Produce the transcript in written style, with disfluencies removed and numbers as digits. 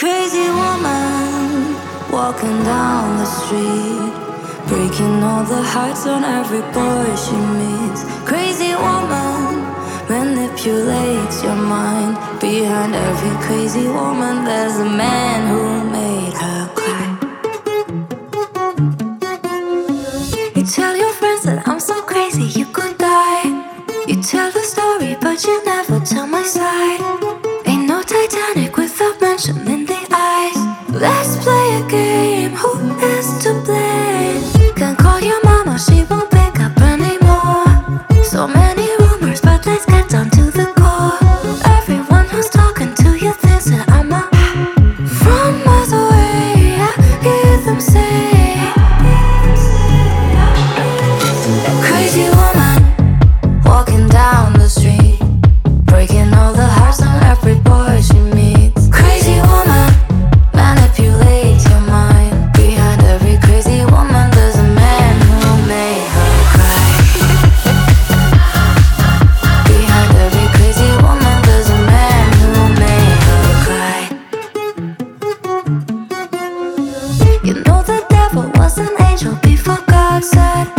Crazy woman walking down the street, breaking all the hearts on every boy she meets. Crazy woman manipulates your mind. Behind every crazy woman there's a man who made her cry. You tell your friends that I'm so crazy you could die. You tell the story but you never tell my side. Ain't no Titanic without mentioning the ice. Let's play a game, who is to blame? Can call your mama, she won't pick up anymore. So many rumors, but let's get down to the core. Everyone who's talking to you thinks that I'm a from miles away. I hear them say, crazy woman walking down the street, breaking all the hearts on every boy she meets. Crazy woman manipulates your mind. Behind every crazy woman there's a man who made her cry. Behind every crazy woman there's a man who made her cry. You know the devil was an angel before God said